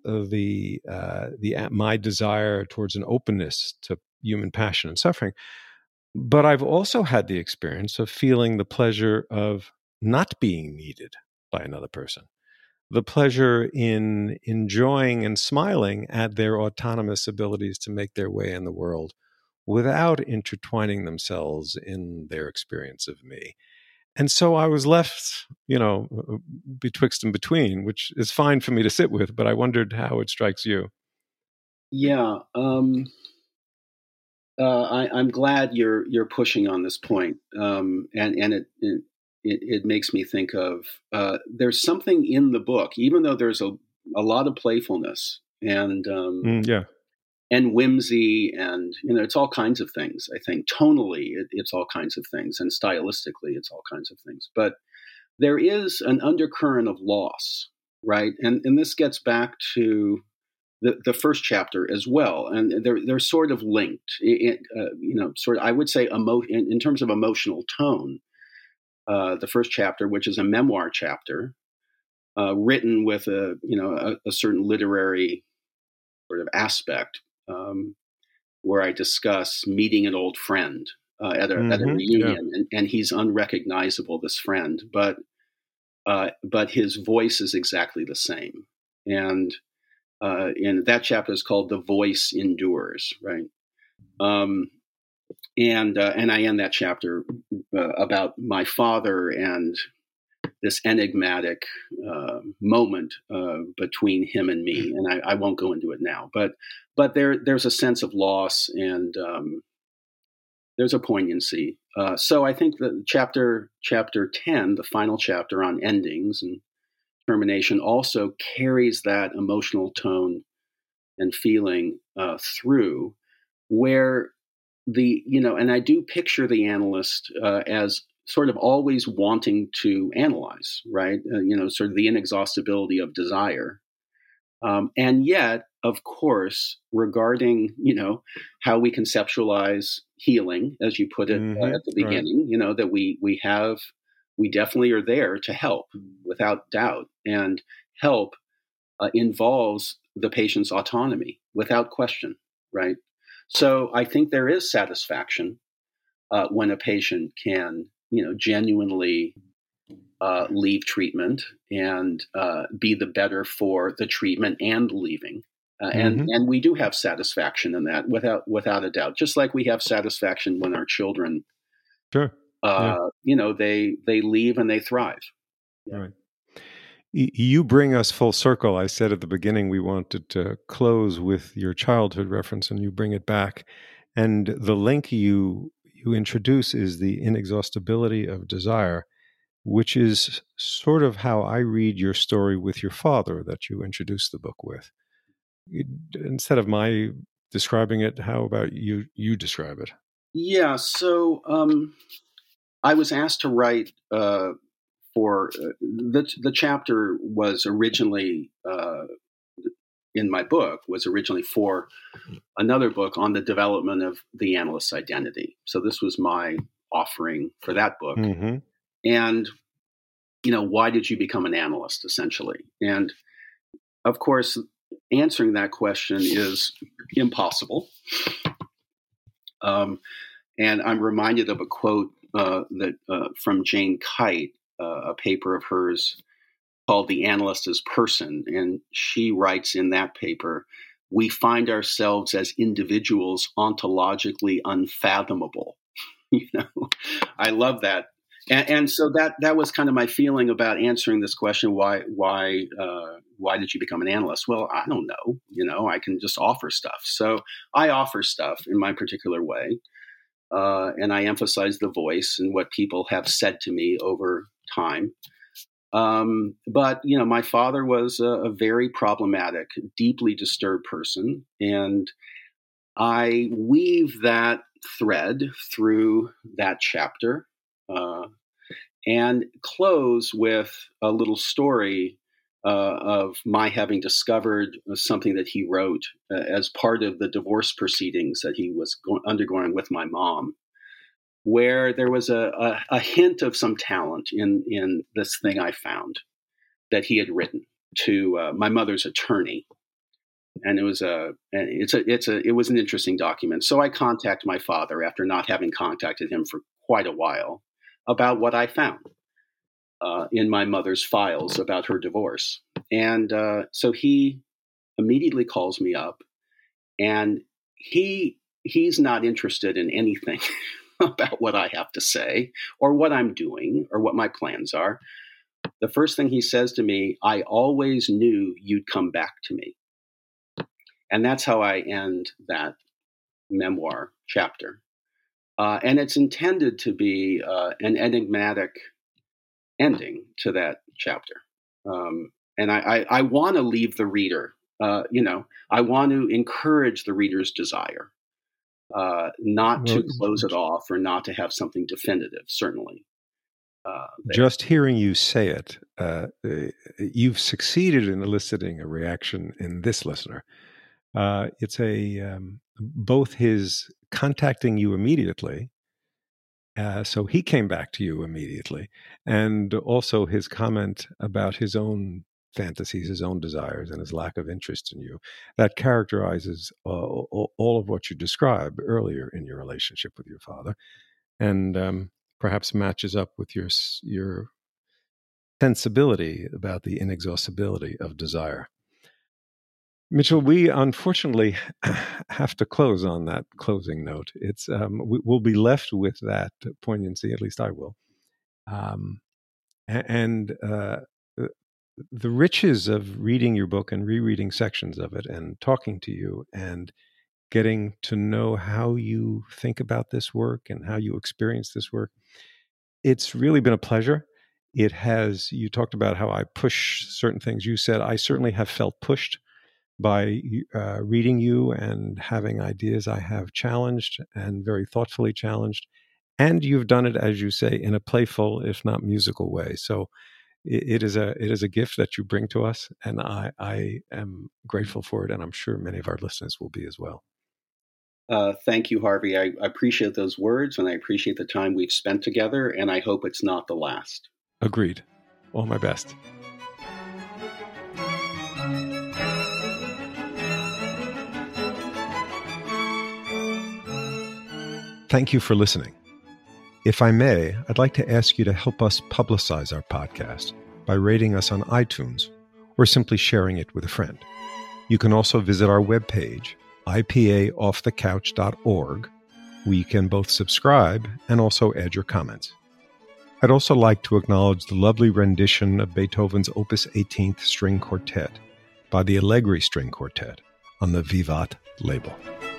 my desire towards an openness to human passion and suffering, but I've also had the experience of feeling the pleasure of not being needed by another person, the pleasure in enjoying and smiling at their autonomous abilities to make their way in the world without intertwining themselves in their experience of me. And so I was left, betwixt and between, which is fine for me to sit with, but I wondered how it strikes you. Yeah. I'm glad you're pushing on this point, and it makes me think of there's something in the book, even though there's a lot of playfulness and and whimsy, and it's all kinds of things. I think tonally it's all kinds of things, and stylistically it's all kinds of things. But there is an undercurrent of loss, right? And this gets back to the first chapter as well, and they're sort of linked. Sort of, I would say, in terms of emotional tone. The first chapter, which is a memoir chapter, written with a certain literary sort of aspect, where I discuss meeting an old friend at a reunion, and he's unrecognizable, this friend, but his voice is exactly the same, and in that chapter is called "The Voice Endures," right? And I end that chapter about my father and this enigmatic moment between him and me, and I won't go into it now. But there's a sense of loss, and there's a poignancy. So I think that chapter 10, the final chapter on endings and termination, also carries that emotional tone and feeling through, where and I do picture the analyst as sort of always wanting to analyze, right? Sort of the inexhaustibility of desire. And yet, of course, regarding, how we conceptualize healing, as you put it at the beginning, right. That we definitely are there to help without doubt. And help involves the patient's autonomy without question, right? So I think there is satisfaction when a patient can, genuinely leave treatment and be the better for the treatment and leaving. And we do have satisfaction in that without a doubt, just like we have satisfaction when our children, sure, they leave and they thrive. Yeah. Right. You bring us full circle. I said at the beginning we wanted to close with your childhood reference, and you bring it back. And the link you introduce is the inexhaustibility of desire, which is sort of how I read your story with your father that you introduced the book with. Instead of my describing it, how about you describe it? Yeah, so I was asked to write for the chapter was originally in my book was originally for another book on the development of the analyst's identity. So this was my offering for that book. And, why did you become an analyst, essentially? And, of course, answering that question is impossible. And I'm reminded of a quote from Jane Kite, a paper of hers called "The Analyst as Person," and she writes in that paper, "We find ourselves as individuals ontologically unfathomable." I love that, and so that was kind of my feeling about answering this question: why did you become an analyst? Well, I don't know. I can just offer stuff. So I offer stuff in my particular way, and I emphasize the voice and what people have said to me over time. But my father was a very problematic, deeply disturbed person, and I weave that thread through that chapter and close with a little story of my having discovered something that he wrote as part of the divorce proceedings that he was undergoing with my mom, where there was a hint of some talent in this thing I found that he had written to my mother's attorney. And it was it was an interesting document. So I contact my father after not having contacted him for quite a while about what I found in my mother's files about her divorce. And so he immediately calls me up, and he's not interested in anything about what I have to say or what I'm doing or what my plans are. The first thing he says to me, "I always knew you'd come back to me." And that's how I end that memoir chapter. And it's intended to be an enigmatic ending to that chapter. And I want to leave the reader, I want to encourage the reader's desire, not to close it off or not to have something definitive, certainly. Just hearing you say it, you've succeeded in eliciting a reaction in this listener. It's both his contacting you immediately, so he came back to you immediately, and also his comment about his own fantasies, his own desires, and his lack of interest in you. That characterizes all of what you described earlier in your relationship with your father, and perhaps matches up with your sensibility about the inexhaustibility of desire. Mitchell, we unfortunately have to close on that closing note. It's we'll be left with that poignancy, at least I will, and the riches of reading your book and rereading sections of it and talking to you and getting to know how you think about this work and how you experience this work. It's really been a pleasure. It has. You talked about how I push certain things. You said I certainly have felt pushed by reading you and having ideas I have challenged and very thoughtfully challenged. And you've done it, as you say, in a playful, if not musical way. So it is a gift that you bring to us, and I am grateful for it, and I'm sure many of our listeners will be as well. Thank you, Harvey. I appreciate those words, and I appreciate the time we've spent together, and I hope it's not the last. Agreed. All my best. Thank you for listening. If I may, I'd like to ask you to help us publicize our podcast by rating us on iTunes or simply sharing it with a friend. You can also visit our webpage, ipaoffthecouch.org, where you can both subscribe and also add your comments. I'd also like to acknowledge the lovely rendition of Beethoven's Opus 18th String Quartet by the Allegri String Quartet on the Vivat label.